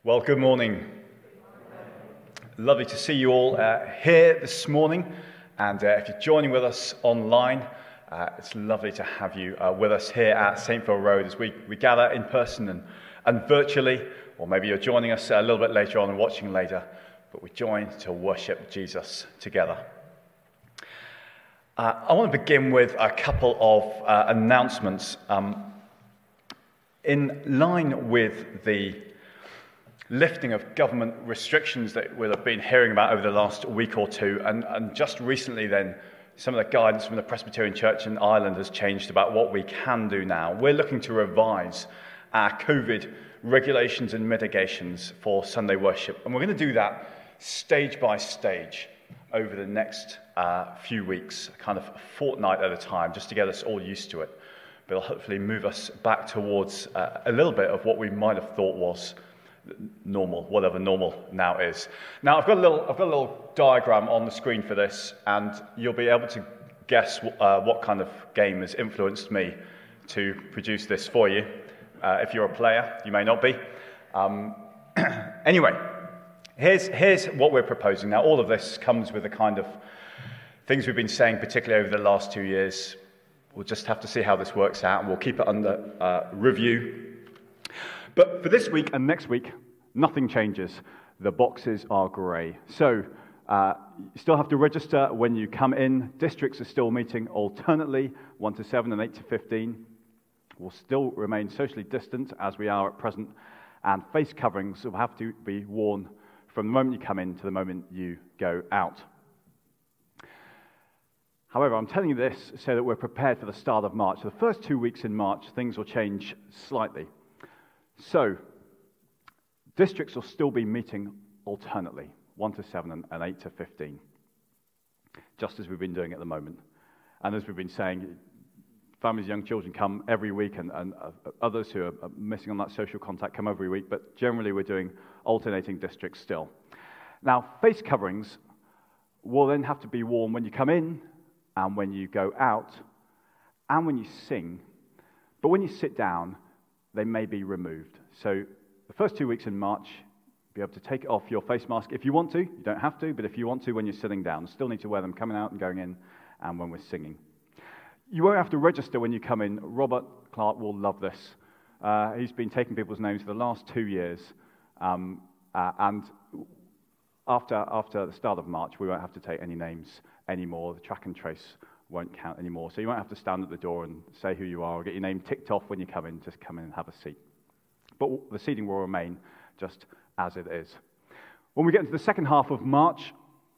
Well, good morning. Lovely to see you all here this morning. And if you're joining with us online, it's lovely to have you with us here at St. Phil Road as we gather in person and virtually, or maybe you're joining us a little bit later on and watching later, but we join to worship Jesus together. I want to begin with a couple of announcements. In line with the lifting of government restrictions that we'll have been hearing about over the last week or two, and just recently then, some of the guidance from the Presbyterian Church in Ireland has changed about what we can do now. We're looking to revise our COVID regulations and mitigations for Sunday worship, and we're going to do that stage by stage over the next few weeks, kind of a fortnight at a time, just to get us all used to it. But it'll hopefully move us back towards a little bit of what we might have thought was normal, whatever normal now is. Now, I've got a little diagram on the screen for this, and you'll be able to guess what kind of game has influenced me to produce this for you. If you're a player, you may not be. Anyway, here's what we're proposing. Now, all of this comes with the kind of things we've been saying, particularly over the last 2 years. We'll just have to see how this works out, and we'll keep it under review. But for this week and next week, nothing changes. The boxes are grey. So you still have to register when you come in. Districts are still meeting alternately, 1 to 7 and 8 to 15. We'll still remain socially distant as we are at present. And face coverings will have to be worn from the moment you come in to the moment you go out. However, I'm telling you this so that we're prepared for the start of March. The first 2 weeks in March, things will change slightly. So, districts will still be meeting alternately, 1 to 7 and 8 to 15, just as we've been doing at the moment. And as we've been saying, families, young children come every week, and others who are missing on that social contact come every week, but generally we're doing alternating districts still. Now, face coverings will then have to be worn when you come in, and when you go out, and when you sing. But when you sit down, they may be removed. So the first 2 weeks in March, you'll be able to take off your face mask if you want to. You don't have to, but if you want to when you're sitting down, still need to wear them coming out and going in and when we're singing. You won't have to register when you come in. Robert Clark will love this. He's been taking people's names for the last 2 years. And after the start of March, we won't have to take any names anymore. The track and trace won't count anymore. So you won't have to stand at the door and say who you are or get your name ticked off when you come in. Just come in and have a seat. But the seating will remain just as it is. When we get into the second half of March,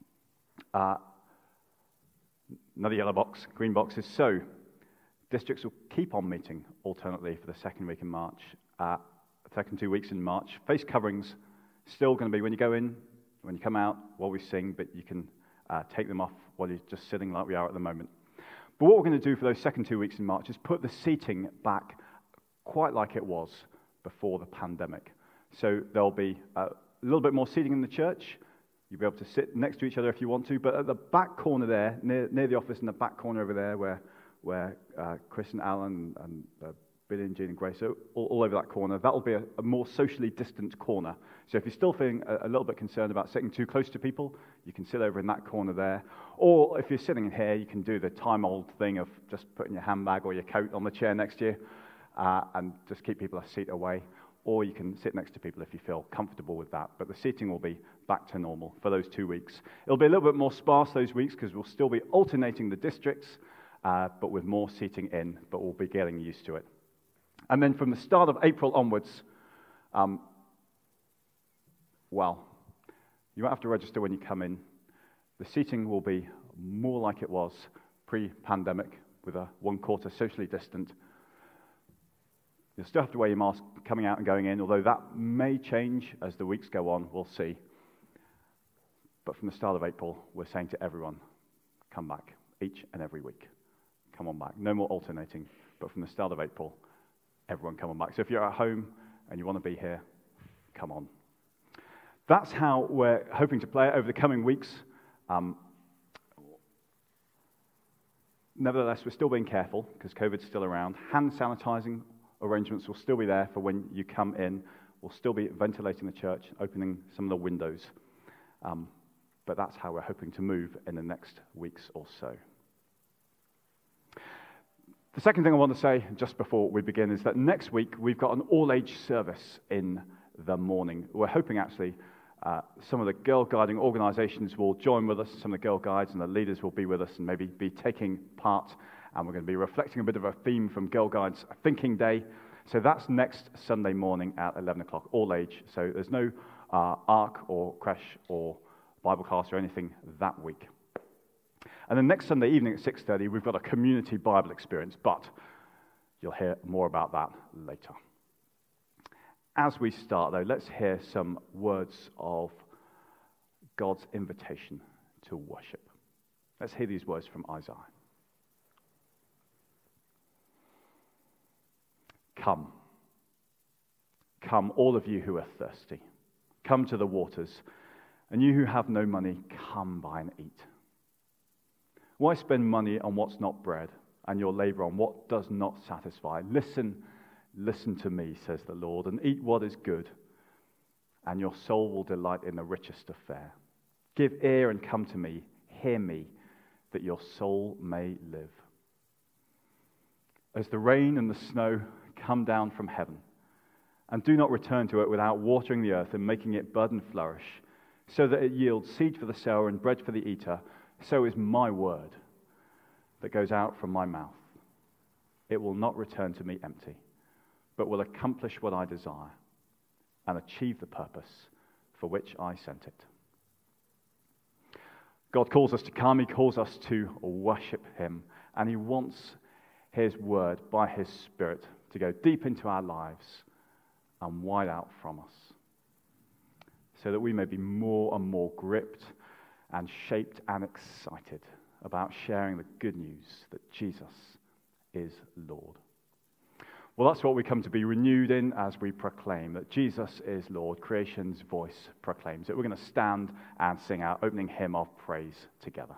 another yellow box, green boxes. So districts will keep on meeting alternately for the second week in March, second 2 weeks in March. Face coverings still going to be when you go in, when you come out, while we sing, but you can take them off while you're just sitting like we are at the moment. But what we're going to do for those second 2 weeks in March is put the seating back quite like it was before the pandemic. So there'll be a little bit more seating in the church. You'll be able to sit next to each other if you want to, but at the back corner there, near the office in the back corner over there where Chris and Alan and Billy and Jean and Grace are all over that corner, that'll be a more socially distant corner. So if you're still feeling a little bit concerned about sitting too close to people, you can sit over in that corner there. Or if you're sitting in here, you can do the time-old thing of just putting your handbag or your coat on the chair next to you and just keep people a seat away. Or you can sit next to people if you feel comfortable with that. But the seating will be back to normal for those 2 weeks. It'll be a little bit more sparse those weeks because we'll still be alternating the districts, but with more seating in, but we'll be getting used to it. And then from the start of April onwards, you won't have to register when you come in. The seating will be more like it was pre-pandemic, with a 1/4 socially distant. You'll still have to wear your mask coming out and going in, although that may change as the weeks go on, we'll see. But from the start of April, we're saying to everyone, come back, each and every week. Come on back. No more alternating, but from the start of April, everyone come on back. So if you're at home and you want to be here, come on. That's how we're hoping to play it over the coming weeks. Nevertheless, we're still being careful because COVID's still around. Hand sanitizing arrangements will still be there for when you come in. We'll still be ventilating the church, opening some of the windows. But that's how we're hoping to move in the next weeks or so. The second thing I want to say just before we begin is that next week we've got an all-age service in the morning. We're hoping actually some of the girl guiding organizations will join with us. Some of the girl guides and the leaders will be with us and maybe be taking part. And we're going to be reflecting a bit of a theme from Girl Guides Thinking Day. So that's next Sunday morning at 11 o'clock, all age. So there's no ARC or creche or Bible class or anything that week. And then next Sunday evening at 6:30, we've got a community Bible experience, but you'll hear more about that later. As we start, though, let's hear some words of God's invitation to worship. Let's hear these words from Isaiah. Come, come, all of you who are thirsty. Come to the waters, and you who have no money, come buy and eat. Why spend money on what's not bread, and your labor on what does not satisfy? Listen to me, says the Lord, and eat what is good, and your soul will delight in the richest of fare. Give ear and come to me, hear me, that your soul may live. As the rain and the snow come down from heaven, and do not return to it without watering the earth and making it bud and flourish, so that it yields seed for the sower and bread for the eater, so is my word that goes out from my mouth. It will not return to me empty, but will accomplish what I desire and achieve the purpose for which I sent it. God calls us to come, he calls us to worship him, and he wants his word by his Spirit to go deep into our lives and wide out from us, so that we may be more and more gripped and shaped and excited about sharing the good news that Jesus is Lord. Well, that's what we come to be renewed in as we proclaim that Jesus is Lord. Creation's voice proclaims it. We're going to stand and sing our opening hymn of praise together.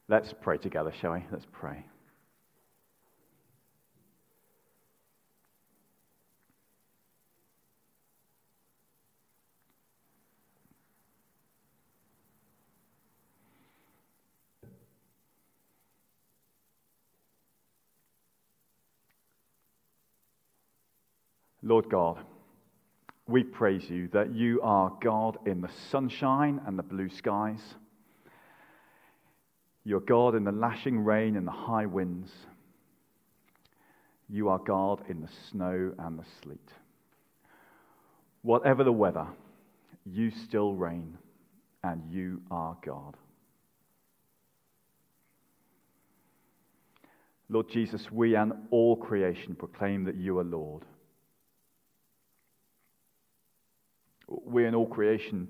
Let's pray together, shall we? Let's pray. Lord God, we praise you that you are God in the sunshine and the blue skies. You're God in the lashing rain and the high winds. You are God in the snow and the sleet. Whatever the weather, you still reign, and you are God. Lord Jesus, we and all creation proclaim that you are Lord. We and all creation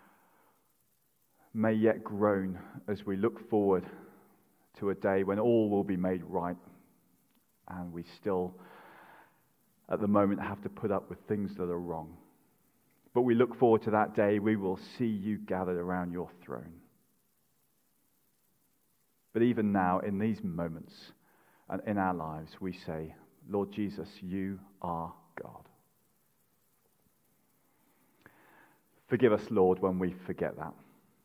may yet groan as we look forward to a day when all will be made right, and we still, at the moment, have to put up with things that are wrong. But we look forward to that day we will see you gathered around your throne. But even now, in these moments and in our lives, we say, Lord Jesus, you are God. Forgive us, Lord, when we forget that.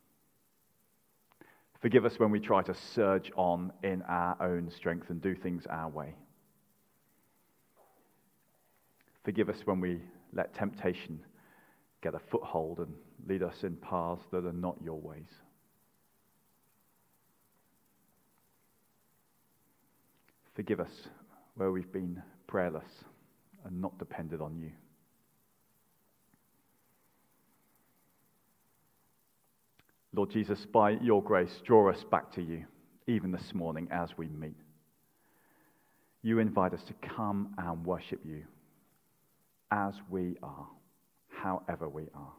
Forgive us when we try to surge on in our own strength and do things our way. Forgive us when we let temptation get a foothold and lead us in paths that are not your ways. Forgive us where we've been prayerless and not depended on you. Lord Jesus, by your grace, draw us back to you, even this morning as we meet. You invite us to come and worship you as we are, however we are.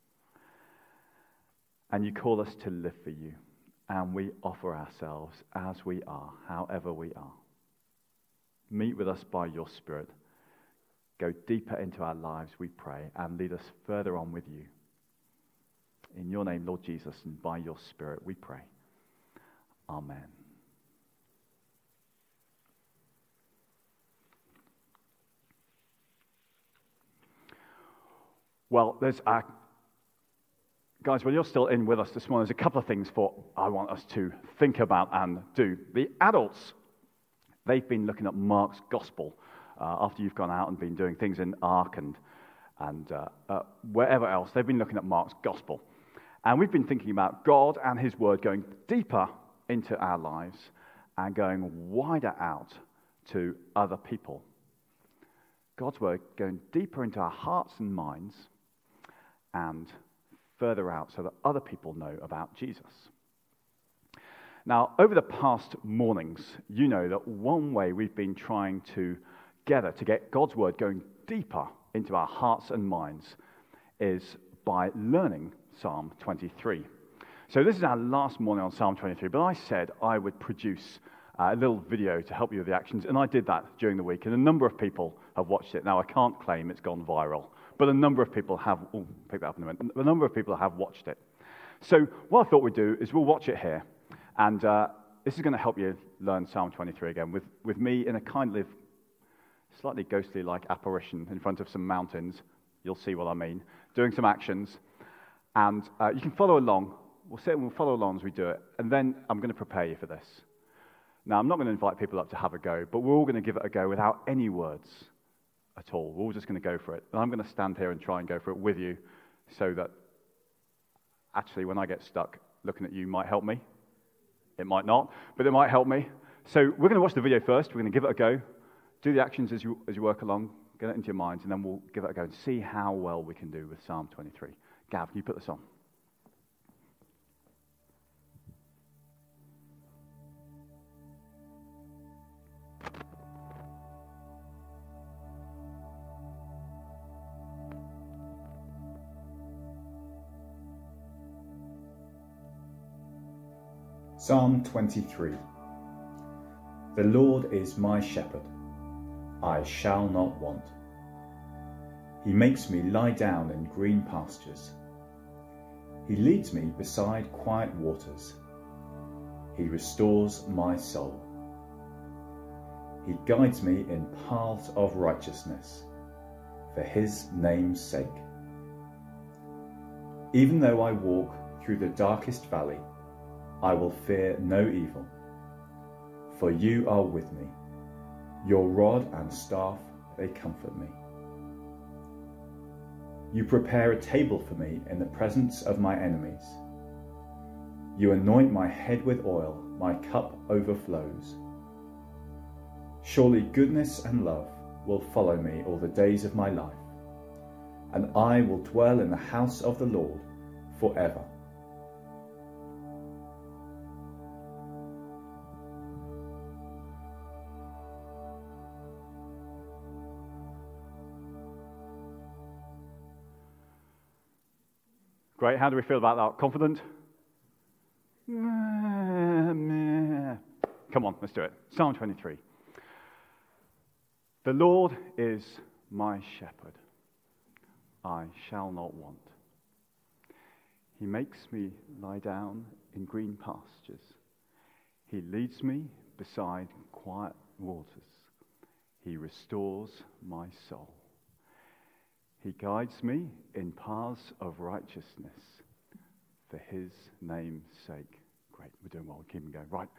And you call us to live for you, and we offer ourselves as we are, however we are. Meet with us by your Spirit. Go deeper into our lives, we pray, and lead us further on with you. In your name, Lord Jesus, and by your Spirit, we pray. Amen. Well, guys, when you're still in with us this morning, there's a couple of things I want us to think about and do. The adults, they've been looking at Mark's Gospel after you've gone out and been doing things in Ark and wherever else. They've been looking at Mark's Gospel. And we've been thinking about God and his word going deeper into our lives and going wider out to other people. God's word going deeper into our hearts and minds and further out so that other people know about Jesus. Now, over the past mornings, you know that one way we've been trying to get God's word going deeper into our hearts and minds is by learning Psalm 23. So this is our last morning on Psalm 23, but I said I would produce a little video to help you with the actions, and I did that during the week, and a number of people have watched it. Now, I can't claim it's gone viral, but a number of people have, pick that up in a minute, a number of people have watched it. So what I thought we'd do is we'll watch it here, and this is going to help you learn Psalm 23 again, with me in a kind of slightly ghostly-like apparition in front of some mountains. You'll see what I mean. Doing some actions. And you can follow along. We'll sit and we'll follow along as we do it. And then I'm going to prepare you for this. Now, I'm not going to invite people up to have a go, but we're all going to give it a go without any words at all. We're all just going to go for it. And I'm going to stand here and try and go for it with you so that actually when I get stuck, looking at you might help me. It might not, but it might help me. So we're going to watch the video first. We're going to give it a go. Do the actions as you work along. Get it into your minds, and then we'll give it a go and see how well we can do with Psalm 23. Gav, can you put this on? Psalm 23. The Lord is my shepherd. I shall not want. He makes me lie down in green pastures. He leads me beside quiet waters. He restores my soul. He guides me in paths of righteousness for his name's sake. Even though I walk through the darkest valley, I will fear no evil, for you are with me. Your rod and staff, they comfort me. You prepare a table for me in the presence of my enemies. You anoint my head with oil, my cup overflows. Surely goodness and love will follow me all the days of my life, and I will dwell in the house of the Lord forever. Great. How do we feel about that? Confident? Come on, let's do it. Psalm 23. The Lord is my shepherd. I shall not want. He makes me lie down in green pastures. He leads me beside quiet waters. He restores my soul. He guides me in paths of righteousness for his name's sake. Great, we're doing well. We're keeping going. Right.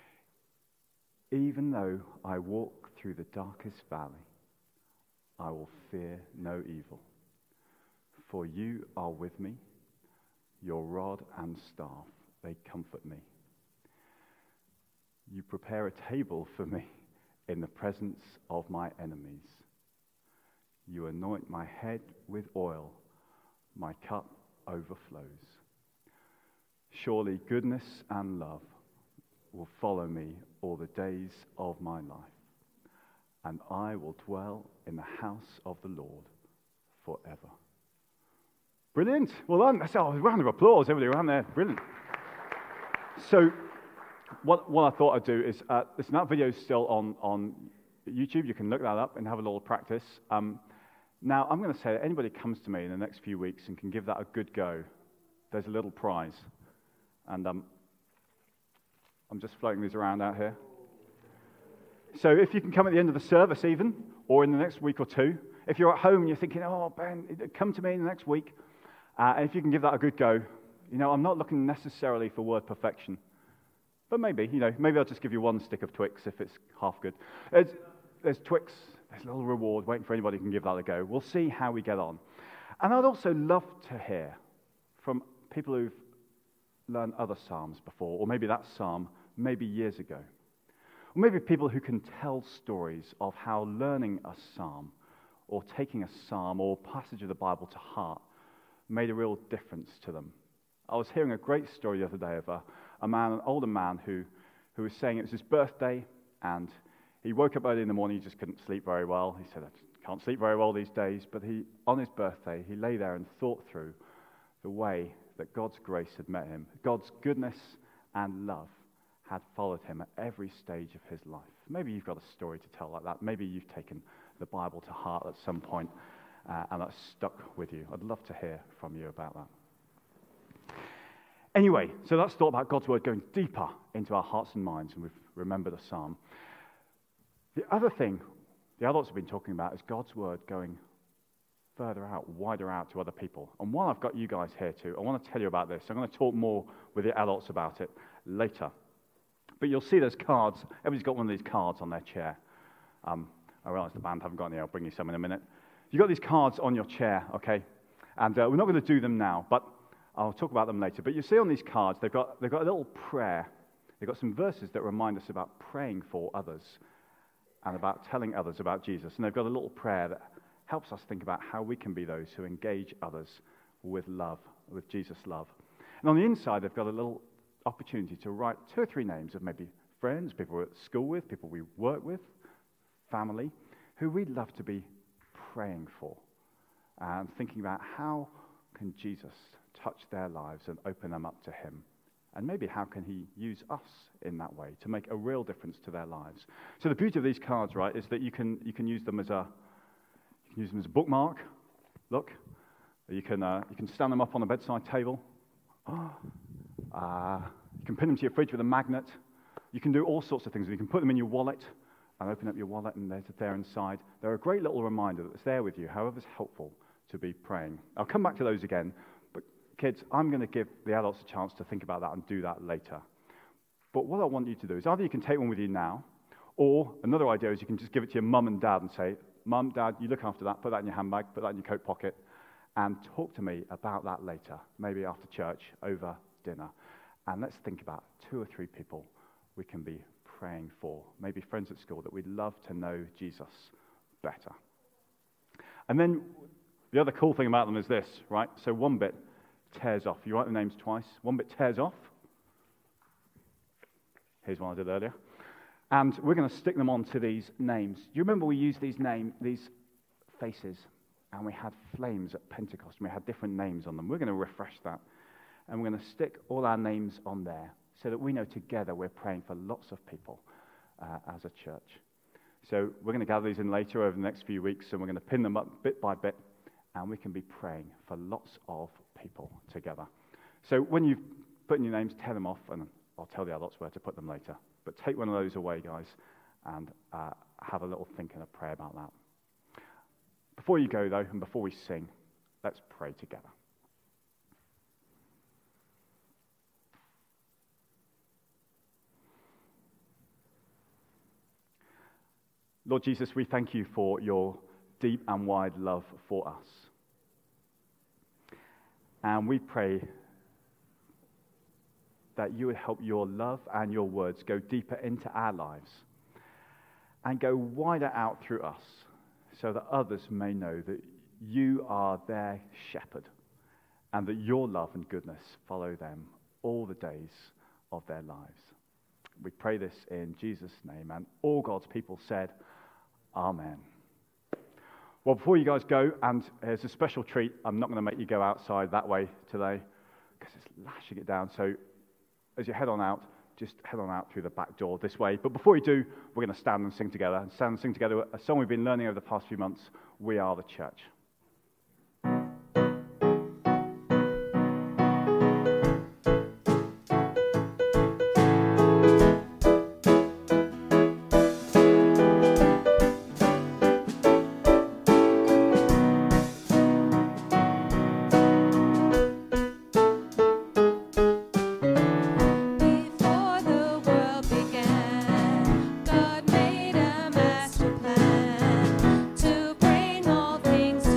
Even though I walk through the darkest valley, I will fear no evil. For you are with me. Your rod and staff, they comfort me. You prepare a table for me in the presence of my enemies. You anoint my head with oil. My cup overflows. Surely goodness and love will follow me all the days of my life, and I will dwell in the house of the Lord forever. Brilliant. Well done. That's a round of applause. Everybody around there. Brilliant. So what I thought I'd do is, listen, that video is still on YouTube. You can look that up and have a little practice. Now, I'm going to say that anybody comes to me in the next few weeks and can give that a good go, there's a little prize. And I'm just floating these around out here. So if you can come at the end of the service even, or in the next week or two, if you're at home and you're thinking, oh, Ben, come to me in the next week, and if you can give that a good go, I'm not looking necessarily for word perfection, but maybe I'll just give you one stick of Twix if it's half good. There's Twix, there's a little reward waiting for anybody who can give that a go. We'll see how we get on. And I'd also love to hear from people who've learned other psalms before, or maybe that psalm, maybe years ago. Or maybe people who can tell stories of how learning a psalm, or taking a psalm, or passage of the Bible to heart made a real difference to them. I was hearing a great story the other day of an older man who was saying it was his birthday, and he woke up early in the morning. He just couldn't sleep very well. He said, I can't sleep very well these days. But on his birthday, he lay there and thought through the way that God's grace had met him. God's goodness and love had followed him at every stage of his life. Maybe you've got a story to tell like that. Maybe you've taken the Bible to heart at some point, and that's stuck with you. I'd love to hear from you about that. Anyway, so that's thought about God's word going deeper into our hearts and minds, and we've remembered a psalm. The other thing the adults have been talking about is God's word going further out, wider out to other people. And while I've got you guys here too, I want to tell you about this. I'm going to talk more with the adults about it later. But you'll see there's cards. Everybody's got one of these cards on their chair. I realize the band haven't got any. I'll bring you some in a minute. You've got these cards on your chair, okay? And we're not going to do them now, but I'll talk about them later. But you see on these cards, they've got a little prayer. They've got some verses that remind us about praying for others and about telling others about Jesus. And they've got a little prayer that helps us think about how we can be those who engage others with love, with Jesus' love. And on the inside, they've got a little opportunity to write 2 or 3 names of maybe friends, people we're at school with, people we work with, family, who we'd love to be praying for and thinking about how can Jesus touch their lives and open them up to him. And maybe how can he use us in that way to make a real difference to their lives. So the beauty of these cards, right, is that you can use them as a bookmark. Look, you can stand them up on a bedside table. You You can pin them to your fridge with a magnet. You can do all sorts of things. You can put them in your wallet and open up your wallet, and they're there inside. They're a great little reminder that it's there with you, however it's helpful to be praying. I'll come back to those again, but kids, I'm going to give the adults a chance to think about that and do that later. But what I want you to do is either you can take one with you now, or another idea is you can just give it to your mum and dad and say, Mum, Dad, you look after that, put that in your handbag, put that in your coat pocket, and talk to me about that later, maybe after church, over dinner. And let's think about 2 or 3 people we can be praying for, maybe friends at school that we'd love to know Jesus better. And then the other cool thing about them is this, right? So one bit tears off. You write the names twice. One bit tears off. Here's one I did earlier. And we're going to stick them onto these names. You remember we used these faces, and we had flames at Pentecost, and we had different names on them. We're going to refresh that, and we're going to stick all our names on there so that we know together we're praying for lots of people as a church. So we're going to gather these in later over the next few weeks, and we're going to pin them up bit by bit, and we can be praying for lots of people together. So when you've put in your names, tear them off, and I'll tell the adults where to put them later. But take one of those away, guys, and have a little think and a prayer about that. Before you go, though, and before we sing, let's pray together. Lord Jesus, we thank you for your deep and wide love for us. And we pray that you would help your love and your words go deeper into our lives and go wider out through us so that others may know that you are their shepherd and that your love and goodness follow them all the days of their lives. We pray this in Jesus' name, and all God's people said, Amen. Well, before you guys go, and here's a special treat, I'm not going to make you go outside that way today because it's lashing it down, so as you head on out, just head on out through the back door this way. But before you do, we're going to stand and sing together. And stand and sing together a song we've been learning over the past few months, We Are the Church. Things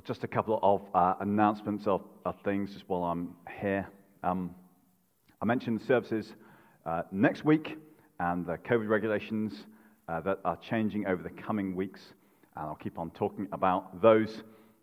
Just a couple of announcements of things just while I'm here. I mentioned services next week and the COVID regulations that are changing over the coming weeks, and I'll keep on talking about those.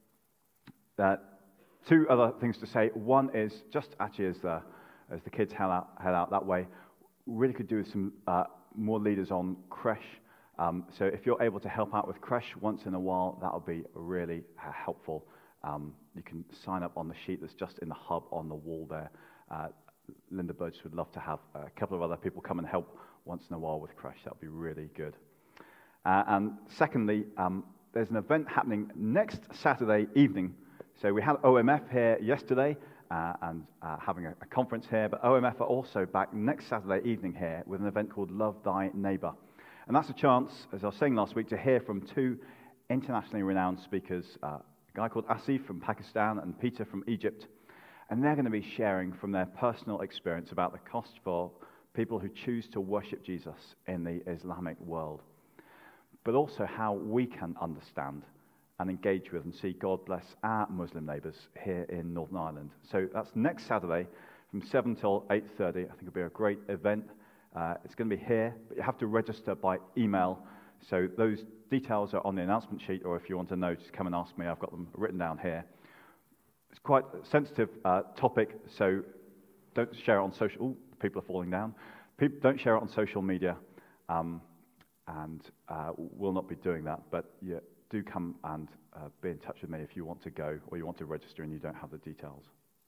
Two other things to say. One is just actually as the kids head out that way, really could do with some more leaders on creche. So if you're able to help out with creche once in a while, that would be really helpful. You can sign up on the sheet that's just in the hub on the wall there. Linda Burgess would love to have a couple of other people come and help once in a while with creche. That would be really good. And secondly, there's an event happening next Saturday evening. So we had OMF here yesterday and having a conference here, but OMF are also back next Saturday evening here with an event called Love Thy Neighbour. And that's a chance, as I was saying last week, to hear from two internationally renowned speakers, a guy called Asif from Pakistan and Peter from Egypt. And they're going to be sharing from their personal experience about the cost for people who choose to worship Jesus in the Islamic world, but also how we can understand and engage with and see God bless our Muslim neighbours here in Northern Ireland. So that's next Saturday from 7 till 8:30. I think it'll be a great event. It's going to be here, but you have to register by email. So those details are on the announcement sheet, or if you want to know, just come and ask me. I've got them written down here. It's quite a sensitive topic, so don't share it on social. Ooh, people are falling down. Don't share it on social media, and we'll not be doing that. But yeah, do come and be in touch with me if you want to go or you want to register and you don't have the details.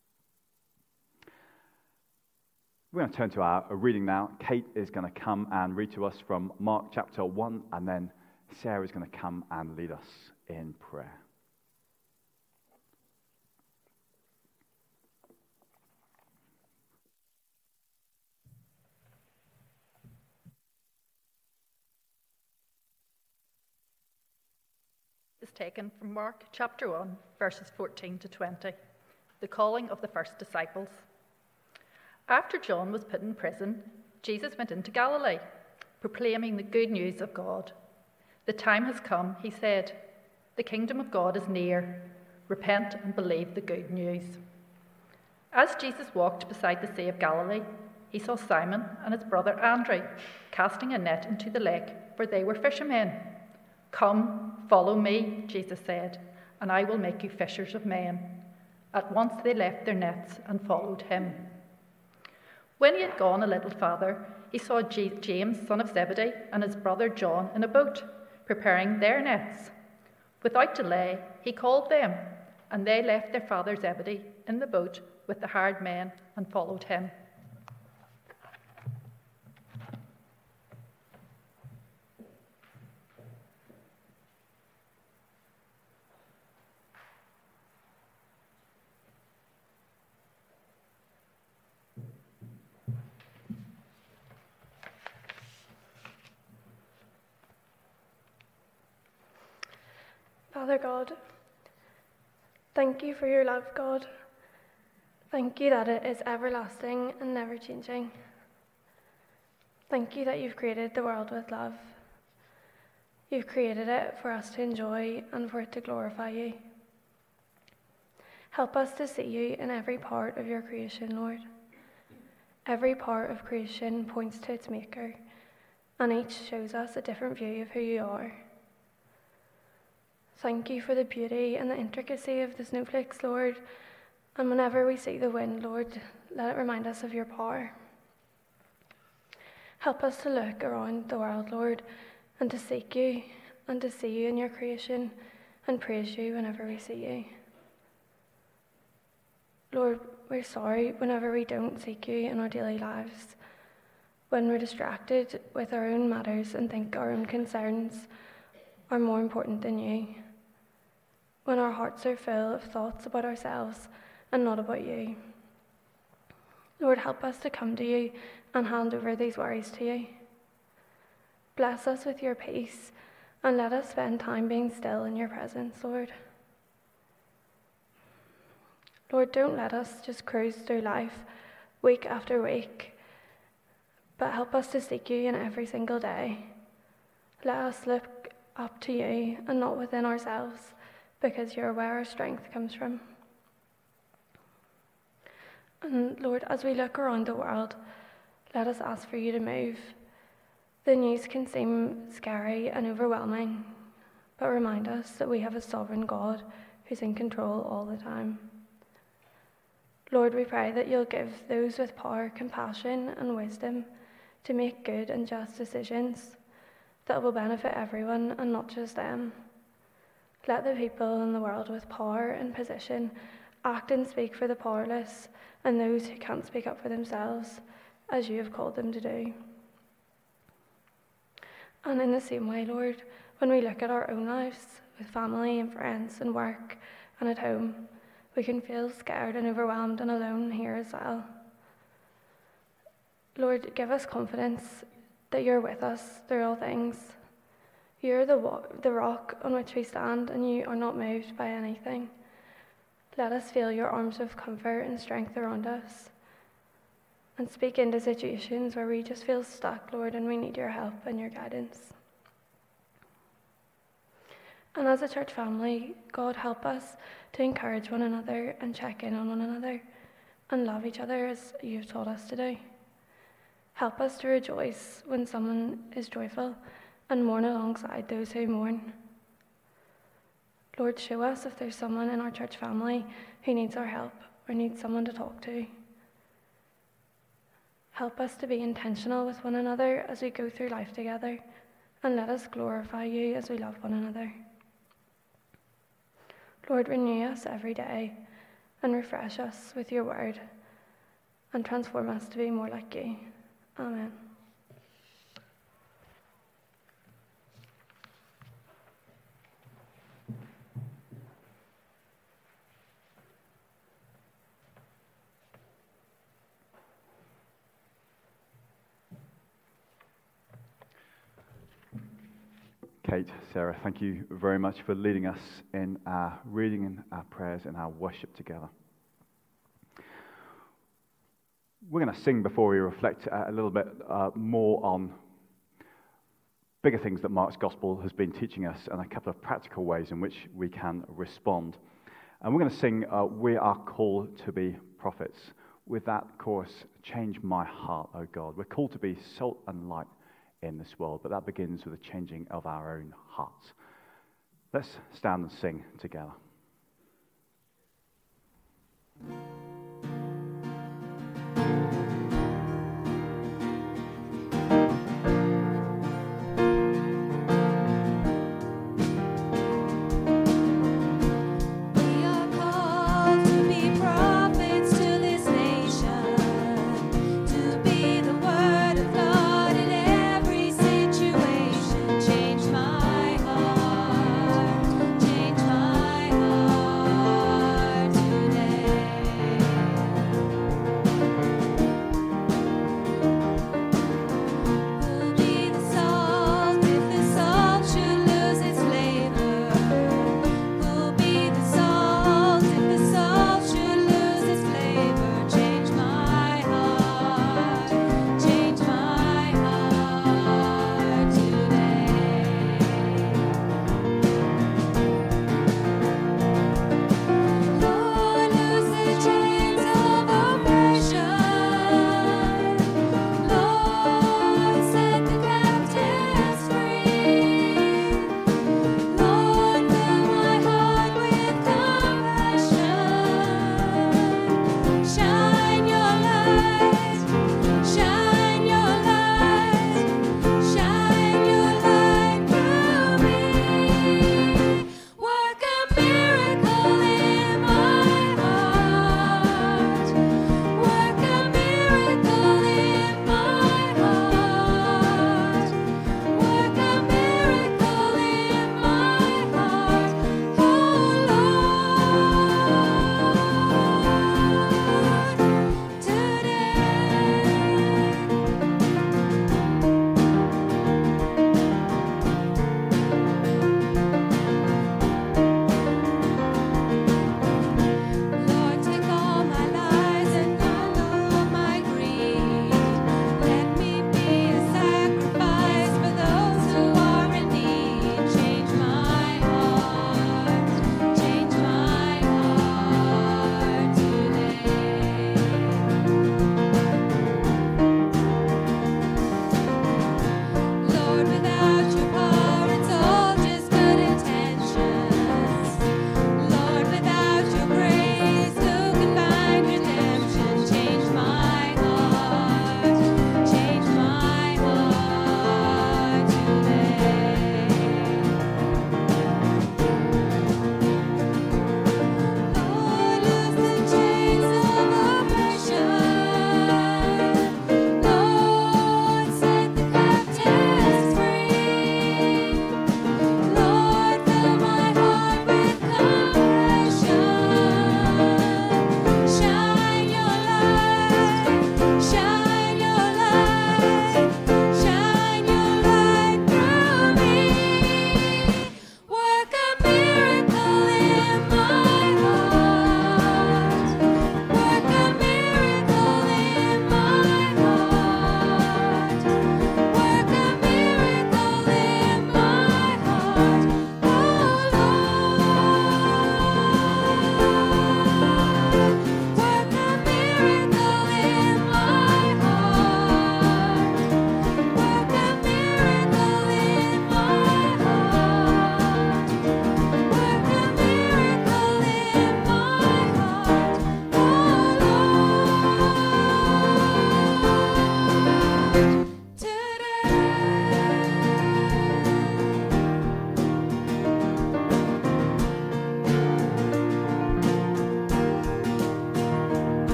We're going to turn to our reading now. Kate is going to come and read to us from Mark chapter 1, and then Sarah is going to come and lead us in prayer. Is taken from Mark chapter 1, verses 14 to 20, the calling of the first disciples. After John was put in prison, Jesus went into Galilee, proclaiming the good news of God. The time has come, he said. The kingdom of God is near. Repent and believe the good news. As Jesus walked beside the Sea of Galilee, he saw Simon and his brother Andrew casting a net into the lake, for they were fishermen. Come, follow me, Jesus said, and I will make you fishers of men. At once they left their nets and followed him. When he had gone a little farther, he saw James, son of Zebedee, and his brother John in a boat, preparing their nets. Without delay, he called them, and they left their father Zebedee in the boat with the hired men and followed him. Father God, thank you for your love, God. Thank you that it is everlasting and never changing. Thank you that you've created the world with love. You've created it for us to enjoy and for it to glorify you. Help us to see you in every part of your creation, Lord. Every part of creation points to its maker, and each shows us a different view of who you are. Thank you for the beauty and the intricacy of the snowflakes, Lord. And whenever we see the wind, Lord, let it remind us of your power. Help us to look around the world, Lord, and to seek you and to see you in your creation and praise you whenever we see you. Lord, we're sorry whenever we don't seek you in our daily lives, when we're distracted with our own matters and think our own concerns are more important than you. When our hearts are full of thoughts about ourselves and not about you. Lord, help us to come to you and hand over these worries to you. Bless us with your peace and let us spend time being still in your presence, Lord. Lord, don't let us just cruise through life week after week, but help us to seek you in every single day. Let us look up to you and not within ourselves, because you're where our strength comes from. And Lord, as we look around the world, let us ask for you to move. The news can seem scary and overwhelming, but remind us that we have a sovereign God who's in control all the time. Lord, we pray that you'll give those with power compassion and wisdom to make good and just decisions that will benefit everyone and not just them. Let the people in the world with power and position act and speak for the powerless and those who can't speak up for themselves, as you have called them to do. And in the same way, Lord, when we look at our own lives with family and friends and work and at home, we can feel scared and overwhelmed and alone here as well. Lord, give us confidence that you're with us through all things. You're the rock on which we stand, and you are not moved by anything. Let us feel your arms of comfort and strength around us, and speak into situations where we just feel stuck, Lord, and we need your help and your guidance. And as a church family, God, help us to encourage one another and check in on one another and love each other as you've taught us to do. Help us to rejoice when someone is joyful and mourn alongside those who mourn. Lord, show us if there's someone in our church family who needs our help or needs someone to talk to. Help us to be intentional with one another as we go through life together, and let us glorify you as we love one another. Lord, renew us every day and refresh us with your word and transform us to be more like you. Amen. Kate, Sarah, thank you very much for leading us in our reading and our prayers and our worship together. We're going to sing before we reflect a little bit more on bigger things that Mark's Gospel has been teaching us and a couple of practical ways in which we can respond. And we're going to sing We Are Called to Be Prophets. With that chorus, Change My Heart, O God. We're called to be salt and light in this world, but that begins with the changing of our own hearts. Let's stand and sing together. Change my heart.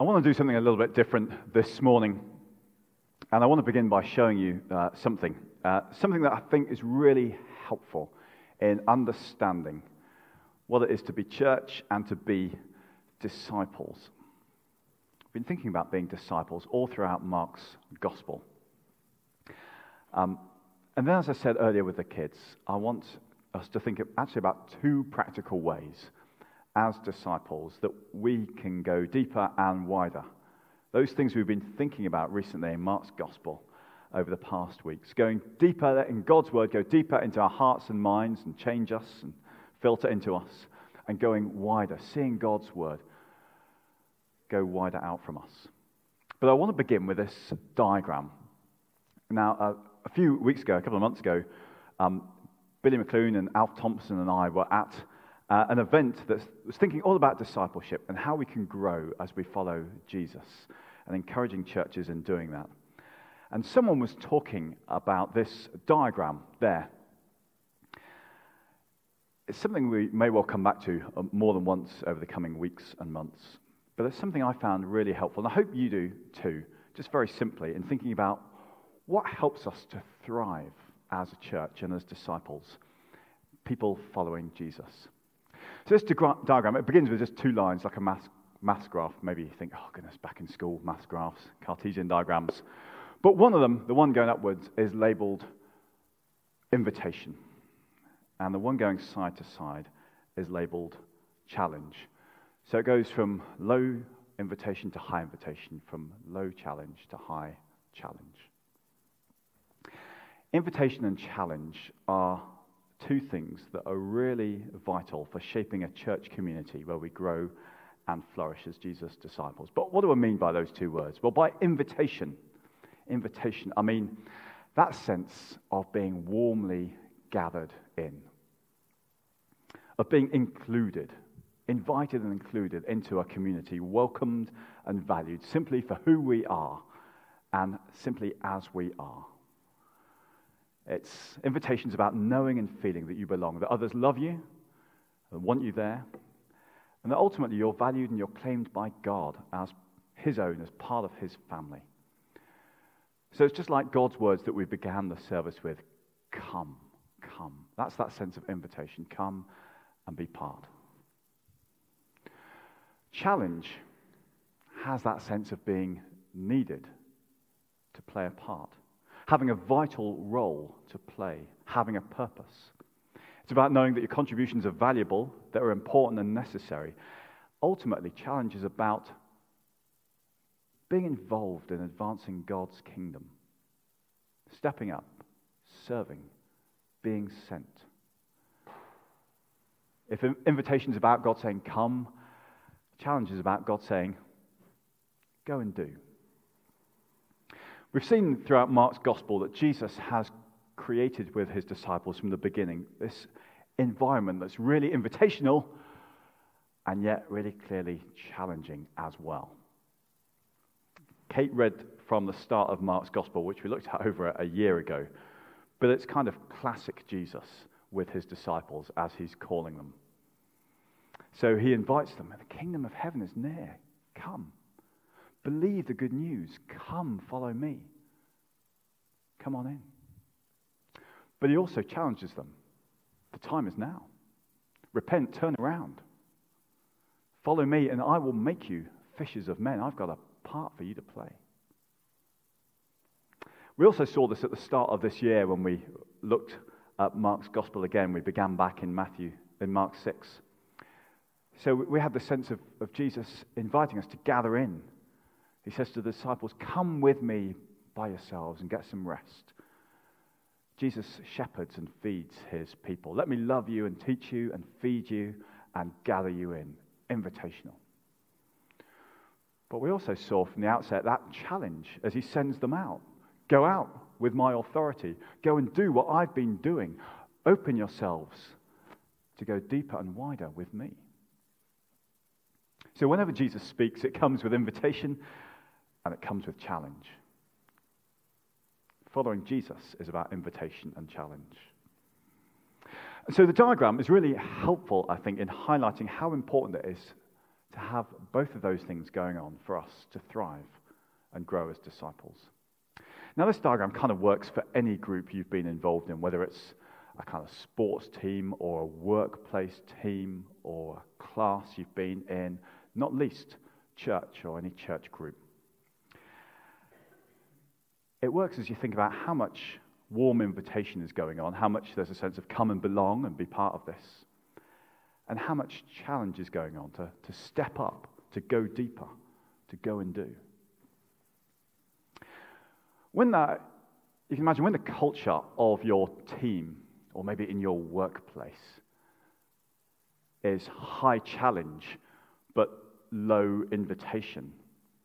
I want to do something a little bit different this morning, and I want to begin by showing you something that I think is really helpful in understanding what it is to be church and to be disciples. I've been thinking about being disciples all throughout Mark's gospel. And then, as I said earlier with the kids, I want us to think actually about two practical ways as disciples that we can go deeper and wider. Those things we've been thinking about recently in Mark's gospel over the past weeks. Going deeper in God's word, go deeper into our hearts and minds and change us and filter into us. And going wider, seeing God's word go wider out from us. But I want to begin with this diagram. Now, a few weeks ago, a couple of months ago, Billy McClune and Alf Thompson and I were at an event that was thinking all about discipleship and how we can grow as we follow Jesus, and encouraging churches in doing that. And someone was talking about this diagram there. It's something we may well come back to more than once over the coming weeks and months. But it's something I found really helpful, and I hope you do too, just very simply, in thinking about what helps us to thrive as a church and as disciples, people following Jesus. So this diagram, it begins with just two lines, like a maths graph. Maybe you think, oh goodness, back in school, maths graphs, Cartesian diagrams. But one of them, the one going upwards, is labelled invitation. And the one going side to side is labelled challenge. So it goes from low invitation to high invitation, from low challenge to high challenge. Invitation and challenge are two things that are really vital for shaping a church community where we grow and flourish as Jesus' disciples. But what do I mean by those two words? Well, by invitation, I mean that sense of being warmly gathered in, of being included, invited and included into a community, welcomed and valued simply for who we are and simply as we are. It's invitations about knowing and feeling that you belong, that others love you and want you there, and that ultimately you're valued and you're claimed by God as his own, as part of his family. So it's just like God's words that we began the service with, come, come. That's that sense of invitation, come and be part. Challenge has that sense of being needed to play a part, having a vital role to play, having a purpose. It's about knowing that your contributions are valuable, that are important and necessary. Ultimately, challenge is about being involved in advancing God's kingdom, stepping up, serving, being sent. If invitation is about God saying, come, challenge is about God saying, go and do. We've seen throughout Mark's gospel that Jesus has created with his disciples from the beginning this environment that's really invitational and yet really clearly challenging as well. Kate read from the start of Mark's gospel, which we looked at over a year ago, but it's kind of classic Jesus with his disciples as he's calling them. So he invites them, the kingdom of heaven is near, come. Believe the good news. Come, follow me. Come on in. But he also challenges them. The time is now. Repent, turn around. Follow me, and I will make you fishers of men. I've got a part for you to play. We also saw this at the start of this year when we looked at Mark's gospel again. We began back in Mark 6. So we had the sense of Jesus inviting us to gather in. He says to the disciples, come with me by yourselves and get some rest. Jesus shepherds and feeds his people. Let me love you and teach you and feed you and gather you in. Invitational. But we also saw from the outset that challenge as he sends them out. Go out with my authority. Go and do what I've been doing. Open yourselves to go deeper and wider with me. So whenever Jesus speaks, it comes with invitation and it comes with challenge. Following Jesus is about invitation and challenge. And so the diagram is really helpful, I think, in highlighting how important it is to have both of those things going on for us to thrive and grow as disciples. Now, this diagram kind of works for any group you've been involved in, whether it's a kind of sports team or a workplace team or a class you've been in, not least church or any church group. It works as you think about how much warm invitation is going on, how much there's a sense of come and belong and be part of this, and how much challenge is going on to step up, to go deeper, to go and do. You can imagine when the culture of your team, or maybe in your workplace, is high challenge but low invitation,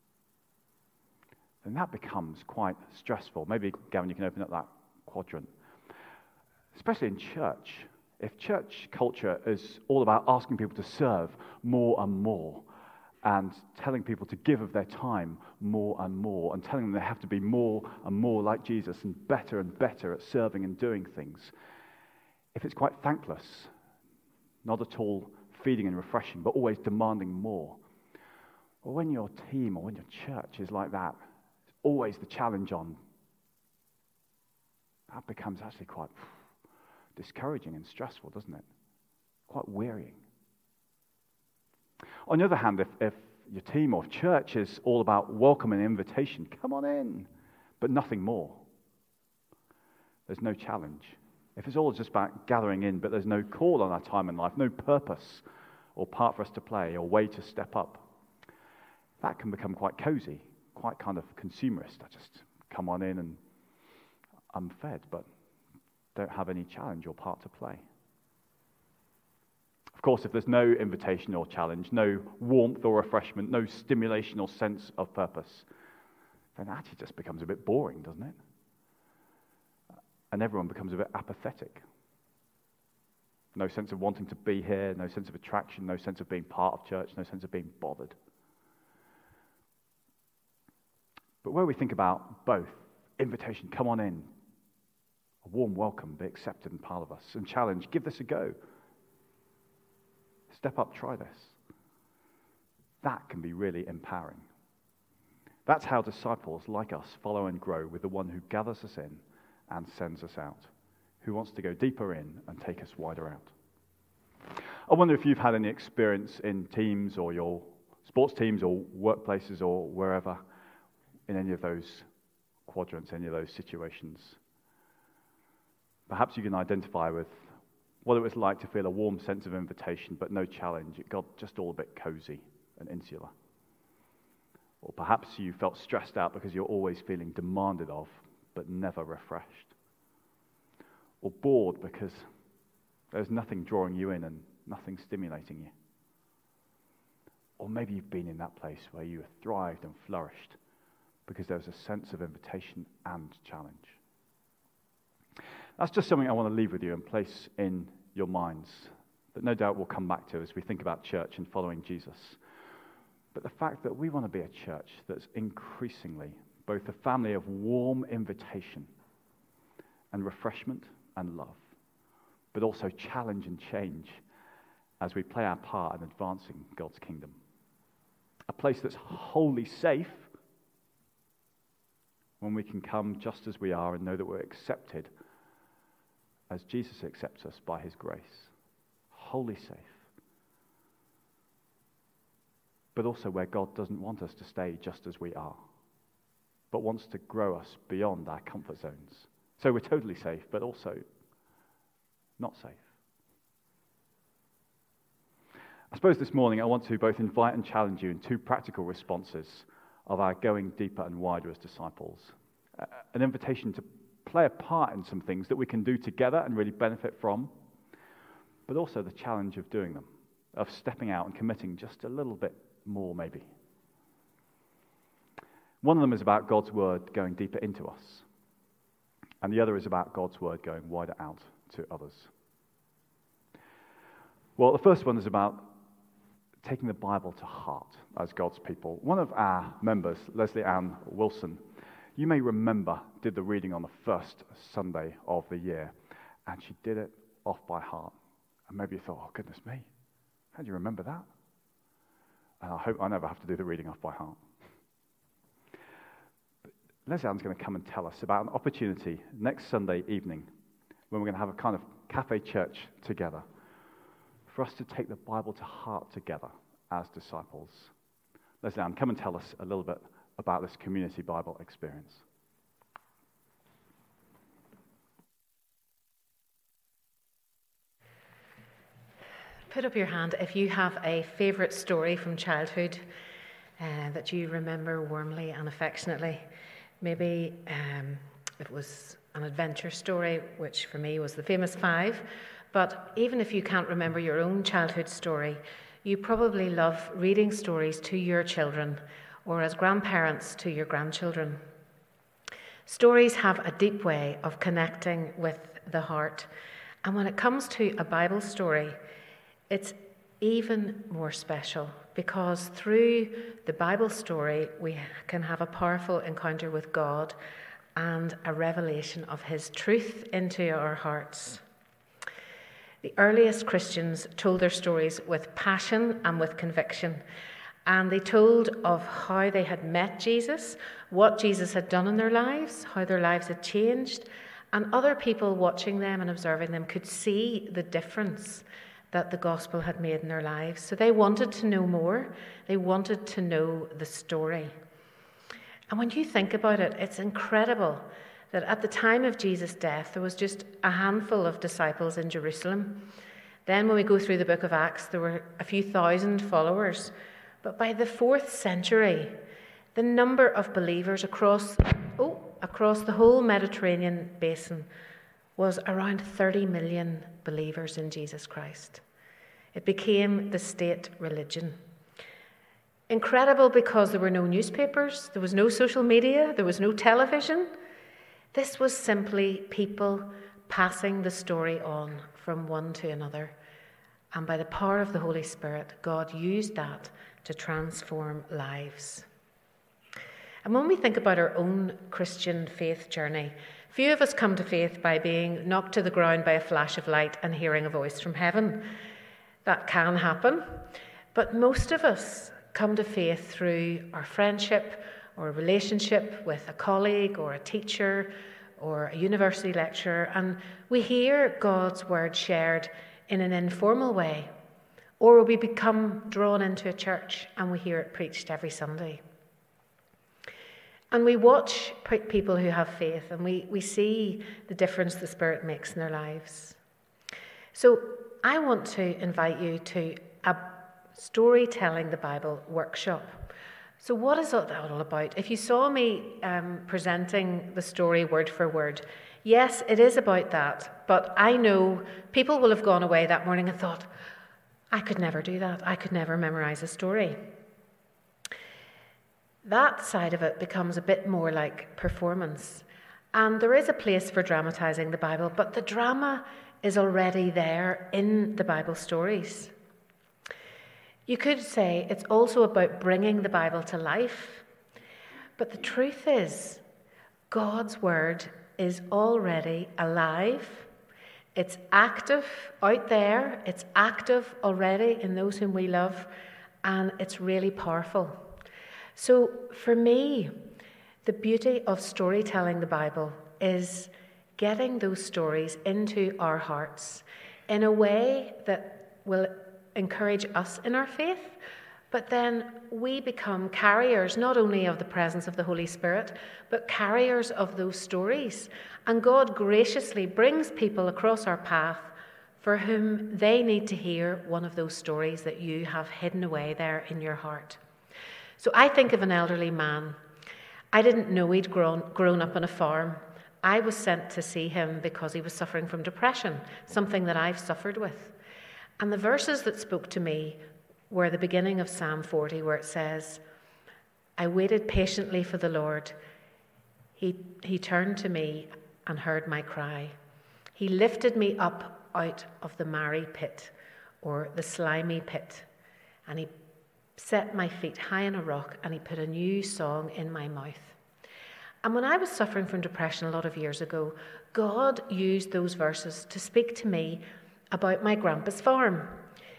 then that becomes quite stressful. Maybe, Gavin, you can open up that quadrant. Especially in church. If church culture is all about asking people to serve more and more, and telling people to give of their time more and more, and telling them they have to be more and more like Jesus and better at serving and doing things, if it's quite thankless, not at all feeding and refreshing, but always demanding more, or when your team or when your church is like that, always the challenge on, that becomes actually quite discouraging and stressful, doesn't it? Quite wearying. On the other hand, if your team or church is all about welcome and invitation, come on in, but nothing more, there's no challenge. If it's all just about gathering in, but there's no call on our time in life, no purpose or part for us to play or way to step up, that can become quite cozy, quite kind of consumerist. I just come on in and I'm fed, but don't have any challenge or part to play. Of course, if there's no invitation or challenge, no warmth or refreshment, no stimulation or sense of purpose, then it actually just becomes a bit boring, doesn't it? And everyone becomes a bit apathetic. No sense of wanting to be here, no sense of attraction, no sense of being part of church, no sense of being bothered. But where we think about both, invitation, come on in, a warm welcome, be accepted and part of us, and challenge, give this a go. Step up, try this. That can be really empowering. That's how disciples like us follow and grow with the one who gathers us in and sends us out, who wants to go deeper in and take us wider out. I wonder if you've had any experience in teams or your sports teams or workplaces or wherever, in any of those quadrants, any of those situations. Perhaps you can identify with what it was like to feel a warm sense of invitation but no challenge. It got just all a bit cozy and insular. Or perhaps you felt stressed out because you're always feeling demanded of but never refreshed. Or bored because there's nothing drawing you in and nothing stimulating you. Or maybe you've been in that place where you have thrived and flourished because there was a sense of invitation and challenge. That's just something I want to leave with you and place in your minds that no doubt we'll come back to as we think about church and following Jesus. But the fact that we want to be a church that's increasingly both a family of warm invitation and refreshment and love, but also challenge and change as we play our part in advancing God's kingdom. A place that's wholly safe when we can come just as we are and know that we're accepted as Jesus accepts us by his grace. Wholly safe. But also where God doesn't want us to stay just as we are, but wants to grow us beyond our comfort zones. So we're totally safe, but also not safe. I suppose this morning I want to both invite and challenge you in two practical responses of our going deeper and wider as disciples. An invitation to play a part in some things that we can do together and really benefit from, but also the challenge of doing them, of stepping out and committing just a little bit more maybe. One of them is about God's word going deeper into us, and the other is about God's word going wider out to others. Well, the first one is about taking the Bible to heart as God's people. One of our members, Leslie Ann Wilson, you may remember, did the reading on the first Sunday of the year, and she did it off by heart. And maybe you thought, oh, goodness me, how do you remember that? And I hope I never have to do the reading off by heart. But Leslie Ann's going to come and tell us about an opportunity next Sunday evening when we're going to have a kind of cafe church together for us to take the Bible to heart together as disciples. Leslie Ann, come and tell us a little bit about this community Bible experience. Put up your hand if you have a favourite story from childhood that you remember warmly and affectionately. Maybe it was an adventure story, which for me was The Famous Five. But even if you can't remember your own childhood story, you probably love reading stories to your children or as grandparents to your grandchildren. Stories have a deep way of connecting with the heart. And when it comes to a Bible story, it's even more special because through the Bible story, we can have a powerful encounter with God and a revelation of His truth into our hearts. The earliest Christians told their stories with passion and with conviction, and they told of how they had met Jesus, what Jesus had done in their lives, how their lives had changed, and other people watching them and observing them could see the difference that the gospel had made in their lives. So they wanted to know more. They wanted to know the story. And when you think about it, it's incredible that at the time of Jesus' death, there was just a handful of disciples in Jerusalem. Then when we go through the book of Acts, there were a few thousand followers. But by the 4th century, the number of believers across the whole Mediterranean basin was around 30 million believers in Jesus Christ. It became the state religion. Incredible because there were no newspapers, there was no social media, there was no television. This was simply people passing the story on from one to another. And by the power of the Holy Spirit, God used that to transform lives. And when we think about our own Christian faith journey, few of us come to faith by being knocked to the ground by a flash of light and hearing a voice from heaven. That can happen. But most of us come to faith through our friendship or a relationship with a colleague or a teacher or a university lecturer, and we hear God's word shared in an informal way, or we become drawn into a church and we hear it preached every Sunday. And we watch people who have faith, and we see the difference the Spirit makes in their lives. So I want to invite you to a Storytelling the Bible workshop. So what is that all about? If you saw me presenting the story word for word, yes, it is about that. But I know people will have gone away that morning and thought, I could never do that. I could never memorize a story. That side of it becomes a bit more like performance. And there is a place for dramatizing the Bible, but the drama is already there in the Bible stories. You could say it's also about bringing the Bible to life. But the truth is, God's word is already alive. It's active out there. It's active already in those whom we love. And it's really powerful. So for me, the beauty of storytelling the Bible is getting those stories into our hearts in a way that will encourage us in our faith, but then we become carriers not only of the presence of the Holy Spirit, but carriers of those stories. And God graciously brings people across our path for whom they need to hear one of those stories that you have hidden away there in your heart. So I think of an elderly man. I didn't know he'd grown up on a farm. I was sent to see him because he was suffering from depression, something that I've suffered with. And the verses that spoke to me were the beginning of Psalm 40, where it says, I waited patiently for the Lord. He turned to me and heard my cry. He lifted me up out of the miry pit, or the slimy pit, and he set my feet high on a rock, and he put a new song in my mouth. And when I was suffering from depression a lot of years ago, God used those verses to speak to me about my grandpa's farm.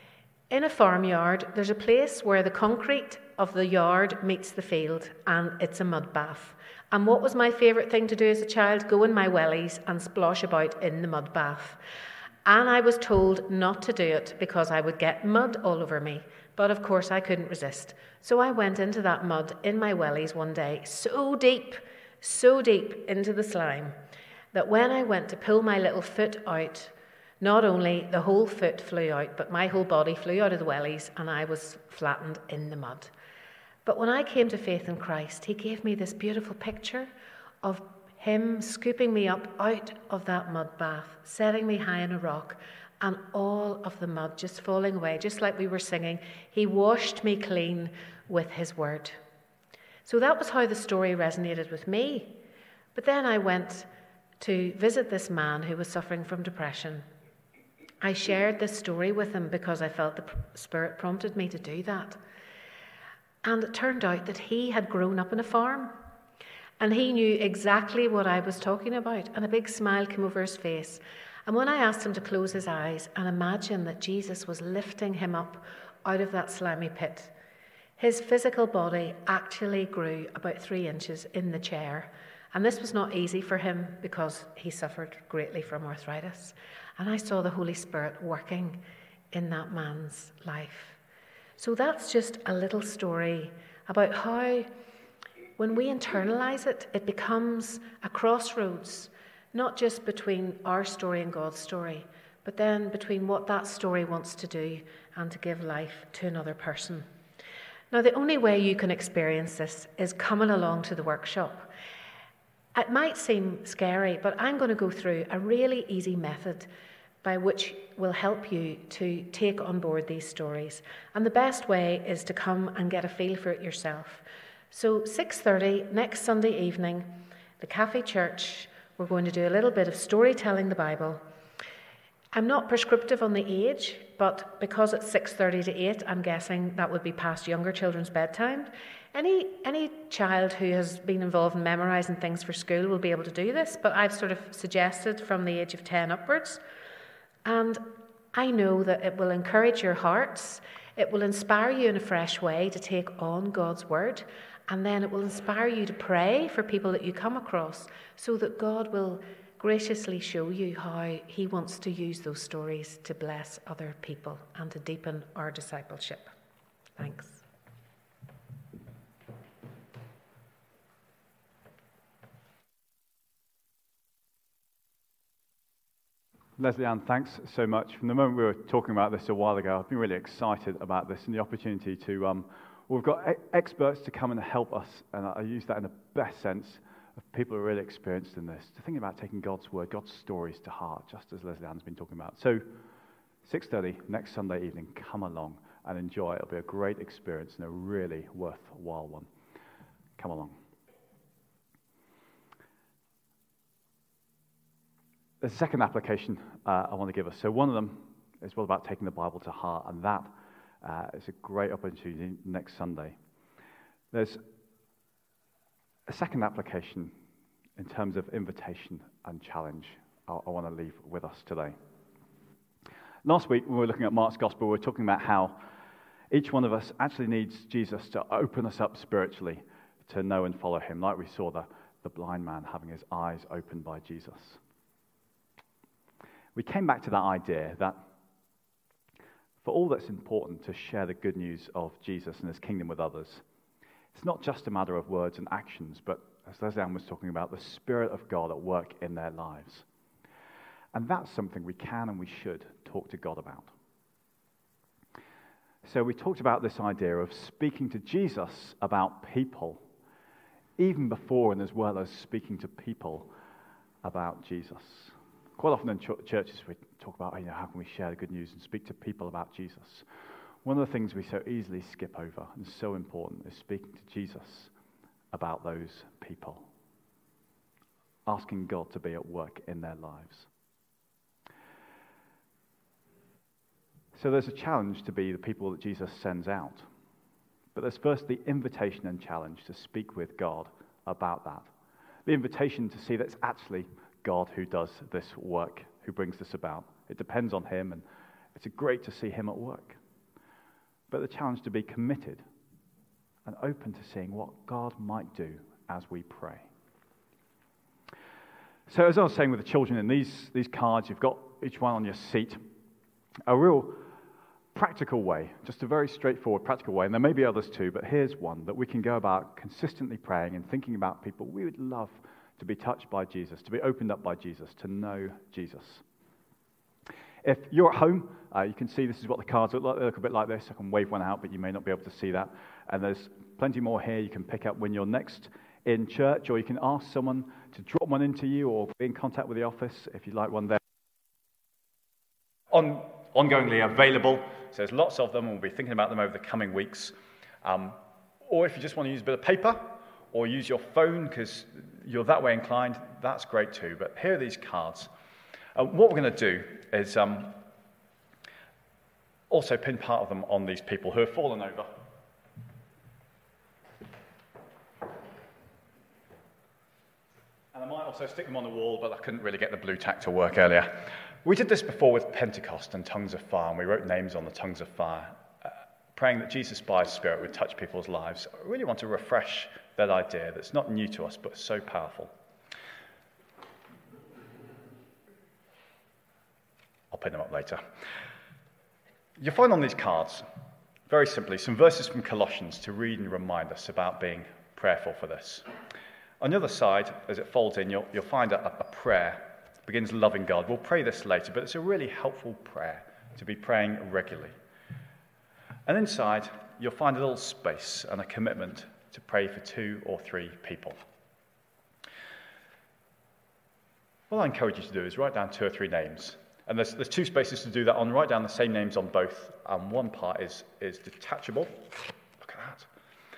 In a farmyard, there's a place where the concrete of the yard meets the field, and it's a mud bath. And what was my favourite thing to do as a child? Go in my wellies and splosh about in the mud bath. And I was told not to do it because I would get mud all over me. But of course I couldn't resist. So I went into that mud in my wellies one day, so deep into the slime, that when I went to pull my little foot out, not only the whole foot flew out, but my whole body flew out of the wellies and I was flattened in the mud. But when I came to faith in Christ, he gave me this beautiful picture of him scooping me up out of that mud bath, setting me high on a rock, and all of the mud just falling away, just like we were singing. He washed me clean with his word. So that was how the story resonated with me. But then I went to visit this man who was suffering from depression. I shared this story with him because I felt the Spirit prompted me to do that. And it turned out that he had grown up on a farm. And he knew exactly what I was talking about. And a big smile came over his face. And when I asked him to close his eyes and imagine that Jesus was lifting him up out of that slimy pit, his physical body actually grew about 3 inches in the chair. And this was not easy for him because he suffered greatly from arthritis. And I saw the Holy Spirit working in that man's life. So that's just a little story about how when we internalize it, it becomes a crossroads, not just between our story and God's story, but then between what that story wants to do and to give life to another person. Now, the only way you can experience this is coming along to the workshop. It might seem scary, but I'm going to go through a really easy method by which will help you to take on board these stories. And the best way is to come and get a feel for it yourself. So 6:30 next Sunday evening, the Cafe Church, we're going to do a little bit of storytelling the Bible. I'm not prescriptive on the age, but because it's 6:30 to 8, I'm guessing that would be past younger children's bedtime. Any child who has been involved in memorising things for school will be able to do this, but I've sort of suggested from the age of 10 upwards. And I know that it will encourage your hearts, it will inspire you in a fresh way to take on God's word, and then it will inspire you to pray for people that you come across so that God will graciously show you how he wants to use those stories to bless other people and to deepen our discipleship. Thanks. Leslie Ann, thanks so much. From the moment we were talking about this a while ago, I've been really excited about this and the opportunity to, we've got experts to come and help us, and I use that in the best sense of people who are really experienced in this, to think about taking God's word, God's stories to heart, just as Leslie Ann's been talking about. So, 6:30 next Sunday evening, come along and enjoy. It'll be a great experience and a really worthwhile one. Come along. There's a second application I want to give us. So one of them is all about taking the Bible to heart, and that is a great opportunity next Sunday. There's a second application in terms of invitation and challenge I want to leave with us today. Last week, when we were looking at Mark's Gospel, we were talking about how each one of us actually needs Jesus to open us up spiritually to know and follow him, like we saw the blind man having his eyes opened by Jesus. We came back to that idea that for all that's important to share the good news of Jesus and his kingdom with others, it's not just a matter of words and actions, but as Leslie Ann was talking about, the Spirit of God at work in their lives. And that's something we can and we should talk to God about. So we talked about this idea of speaking to Jesus about people, even before and as well as speaking to people about Jesus. Quite often in churches we talk about, how can we share the good news and speak to people about Jesus. One of the things we so easily skip over and so important is speaking to Jesus about those people. Asking God to be at work in their lives. So there's a challenge to be the people that Jesus sends out. But there's first the invitation and challenge to speak with God about that. The invitation to see that it's actually God who does this work, who brings this about. It depends on him, and it's great to see him at work. but the challenge to be committed and open to seeing what God might do as we pray. So as I was saying with the children in these cards, you've got each one on your seat, a real practical way, just a very straightforward practical way, and there may be others too, but here's one that we can go about consistently praying and thinking about people we would love to be touched by Jesus, to be opened up by Jesus, to know Jesus. If you're at home, you can see this is what the cards look like. They look a bit like this. I can wave one out, but you may not be able to see that. And there's plenty more here you can pick up when you're next in church, or you can ask someone to drop one into you or be in contact with the office if you'd like one there. Ongoingly available, so there's lots of them, and we'll be thinking about them over the coming weeks. Or if you just want to use a bit of paper or use your phone because you're that way inclined, that's great too. But here are these cards. What we're going to do is also pin part of them on these people who have fallen over. And I might also stick them on the wall, but I couldn't really get the blue tack to work earlier. We did this before with Pentecost and Tongues of Fire, and we wrote names on the tongues of fire, praying that Jesus by His Spirit would touch people's lives. I really want to refresh that idea that's not new to us, but so powerful. I'll pin them up later. You'll find on these cards, very simply, some verses from Colossians to read and remind us about being prayerful for this. On the other side, as it folds in, you'll find a prayer. It begins loving God. We'll pray this later, but it's a really helpful prayer to be praying regularly. And inside, you'll find a little space and a commitment to pray for 2 or 3 people. What I encourage you to do is write down 2 or 3 names. And there's 2 spaces to do that on. Write down the same names on both. And one part is detachable. Look at that.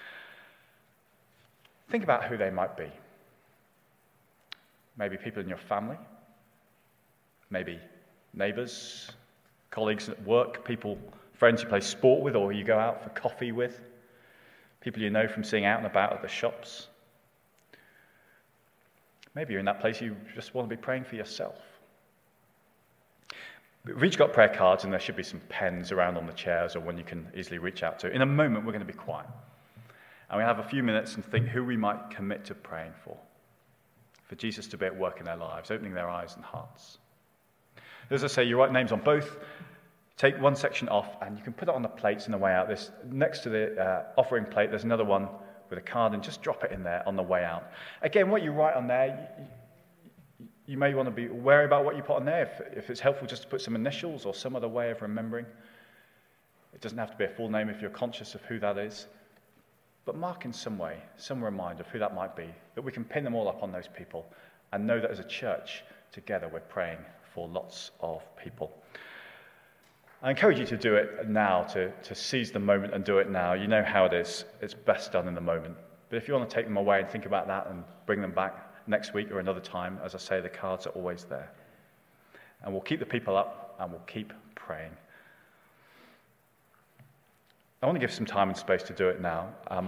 Think about who they might be. Maybe people in your family. Maybe neighbours, colleagues at work, friends you play sport with or you go out for coffee with. People you know from seeing out and about at the shops. Maybe you're in that place you just want to be praying for yourself. We've each got prayer cards, and there should be some pens around on the chairs or one you can easily reach out to. In a moment, we're going to be quiet. And we have a few minutes and think who we might commit to praying for Jesus to be at work in their lives, opening their eyes and hearts. As I say, you write names on both. Take one section off, and you can put it on the plates on the way out. Next to the offering plate, there's another one with a card, and just drop it in there on the way out. Again, what you write on there, you may want to be wary about what you put on there. If it's helpful just to put some initials or some other way of remembering. It doesn't have to be a full name if you're conscious of who that is. But mark in some way, some reminder of who that might be, that we can pin them all up on those people and know that as a church, together we're praying for lots of people. I encourage you to do it now, to seize the moment and do it now. You know how it is. It's best done in the moment. But if you want to take them away and think about that and bring them back next week or another time, as I say, the cards are always there. And we'll keep the people up and we'll keep praying. I want to give some time and space to do it now.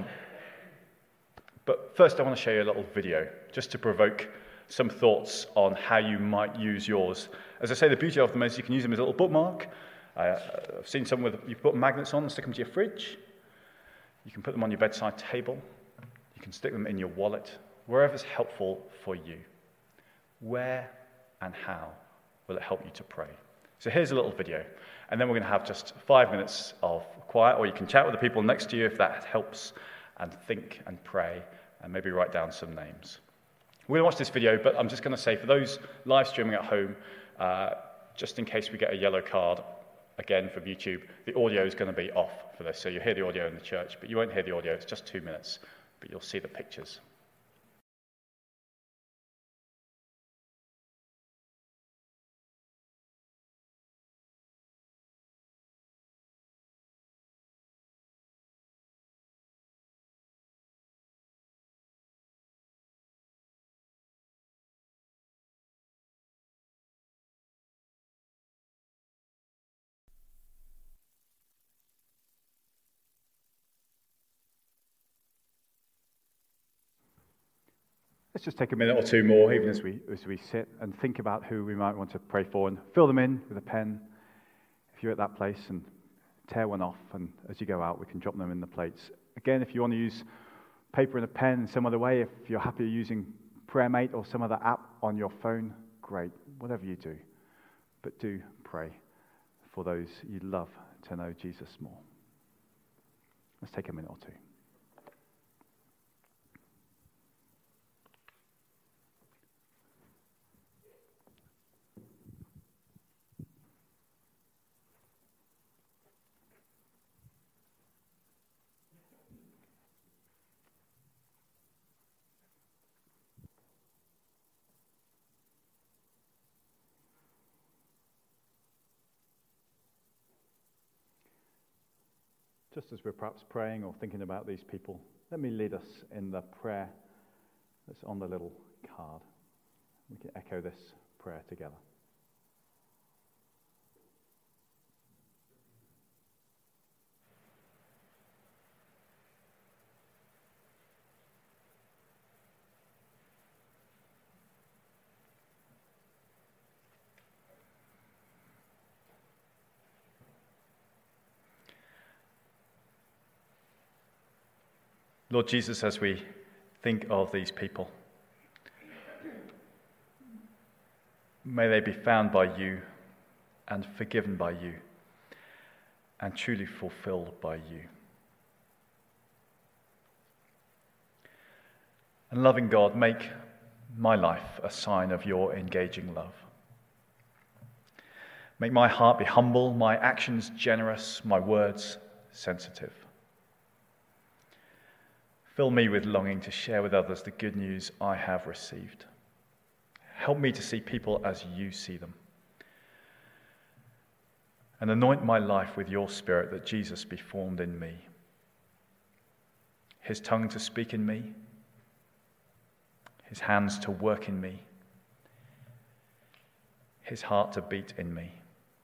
But first I want to show you a little video, just to provoke some thoughts on how you might use yours. As I say, the beauty of them is you can use them as a little bookmark. I've seen some with, you put magnets on and stick them to your fridge. You can put them on your bedside table. You can stick them in your wallet, wherever's helpful for you. Where and how will it help you to pray? So here's a little video, and then we're going to have just 5 minutes of quiet, or you can chat with the people next to you if that helps, and think and pray, and maybe write down some names. We're going to watch this video, but I'm just going to say, for those live streaming at home, just in case we get a yellow card, again from YouTube, the audio is going to be off for this. So you'll hear the audio in the church, but you won't hear the audio. It's just 2 minutes, but you'll see the pictures. Let's just take a minute or two more, even as we sit and think about who we might want to pray for, and fill them in with a pen if you're at that place, and tear one off, and as you go out, we can drop them in the plates. Again, if you want to use paper and a pen in some other way, if you're happy using PrayerMate or some other app on your phone, great, whatever you do. But do pray for those you love to know Jesus more. Let's take a minute or two. Just as we're perhaps praying or thinking about these people, let me lead us in the prayer that's on the little card. We can echo this prayer together. Lord Jesus, as we think of these people, may they be found by you and forgiven by you and truly fulfilled by you. And loving God, make my life a sign of your engaging love. Make my heart be humble, my actions generous, my words sensitive. Fill me with longing to share with others the good news I have received. Help me to see people as you see them. And anoint my life with your Spirit, that Jesus be formed in me. His tongue to speak in me. His hands to work in me. His heart to beat in me.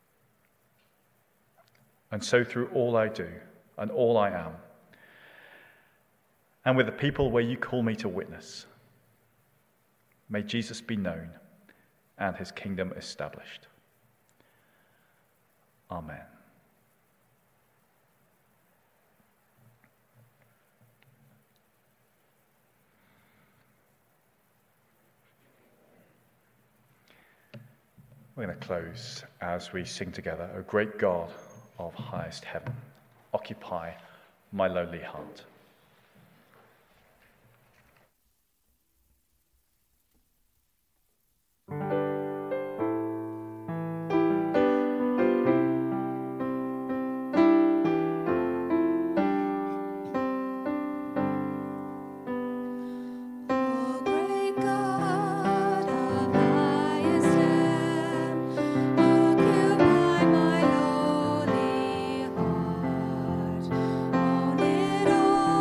And so through all I do and all I am, and with the people where you call me to witness, may Jesus be known and his kingdom established. Amen. We're going to close as we sing together, O great God of highest heaven, occupy my lowly heart. Own it all.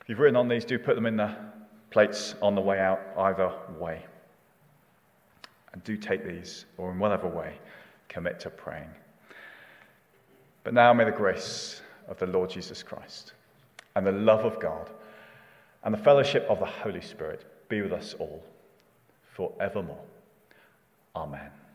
If you've written on these, do put them in the plates on the way out, either way. And do take these, or in whatever way, commit to praying. But now may the grace of the Lord Jesus Christ, and the love of God, and the fellowship of the Holy Spirit be with us all forevermore. Amen.